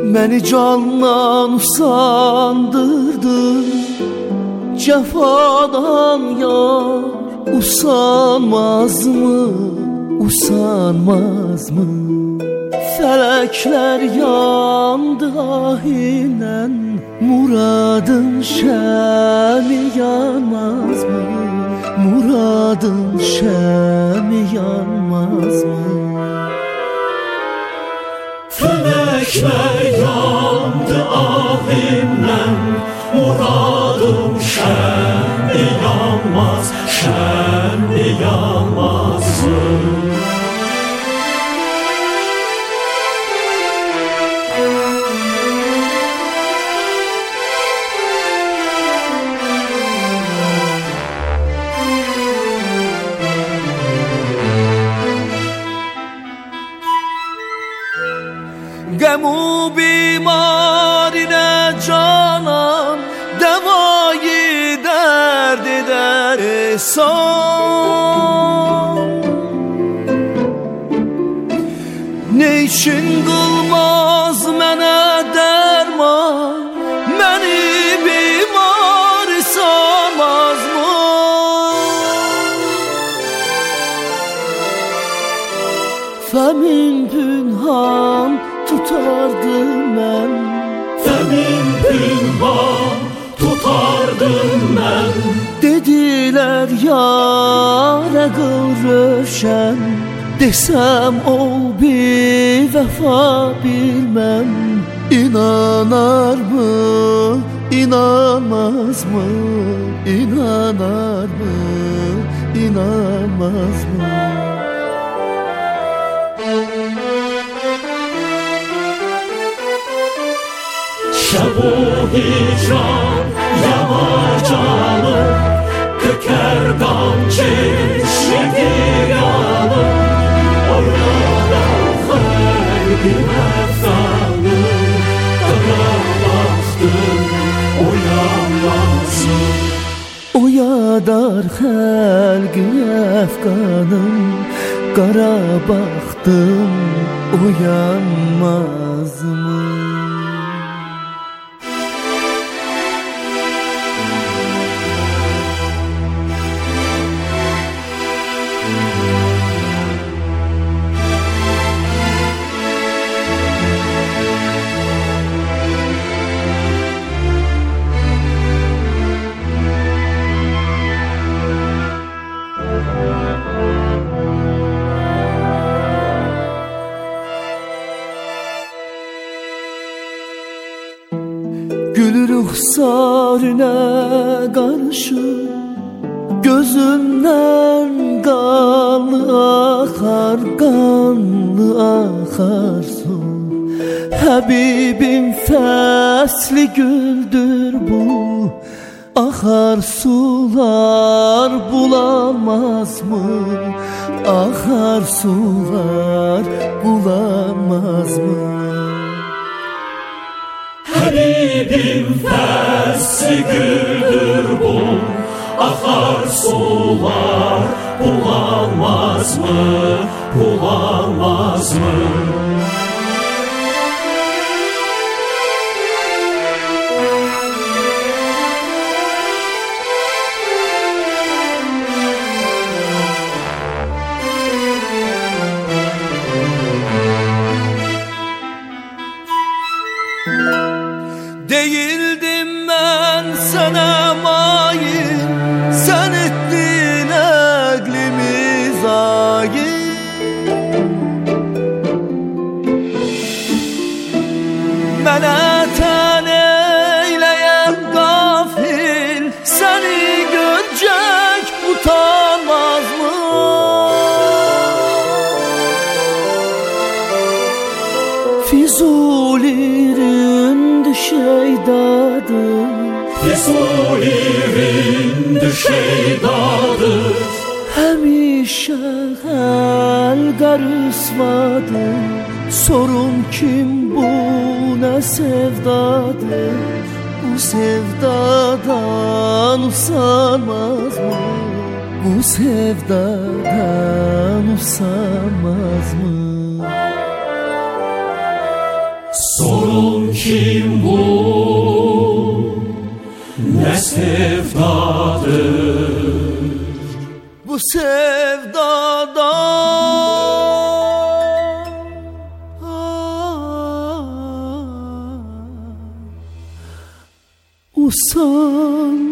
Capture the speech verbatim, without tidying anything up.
Məni candan usandırdı, cefadan yar usanmaz mı, usanmaz mı? Felekler yandı ahinen, muradın şemi yanmaz mı? Muradın şemi yanmaz mı? Felekler yandı ahinen, muradın şemi yanmaz, şemi yanmaz mı? Gemu bimarine canan, devayı derd eder ihsan. Ne için kılmaz mene derman, meni bimar sanmaz mı? Femin pünhan tutardım ben, Femin pünhan tutardım ben. Dediler yâre kıl rövşen, desem ol bir vefa bilmem. İnanar mı, inanmaz mı? İnanar mı, inanmaz mı? Şebu hicran yanar canım, köker çeşidi yanım. Oradan kalbim efsanı, kara bastım uyanmazsın. Oyadar halgı efkanım, kara baktım uyanmaz mı? Gül ruhsarına karşı, gözümden kanlı akar, kanlı akar su. Habibim fesli güldür bu, akar sular bulamaz mı? Akar sular bulamaz mı? Habibim fesli güldür bu, akar sular bulamaz mı, bulamaz mı? Değildim ben sana mayil, sen ettin aklimi zayi. Mene ten eyleyen gafil, seni görecek utanmaz mı? Fizulirin şeydadır, Fizulirin şeydadır. Hemişe hel garısmadır. Sorun kim bu, ne sevdadır? Bu sevdadan usanmaz mı? Bu sevdadan usanmaz mı? Sorun kim bu, ne sevdadır? Bu sevdada usan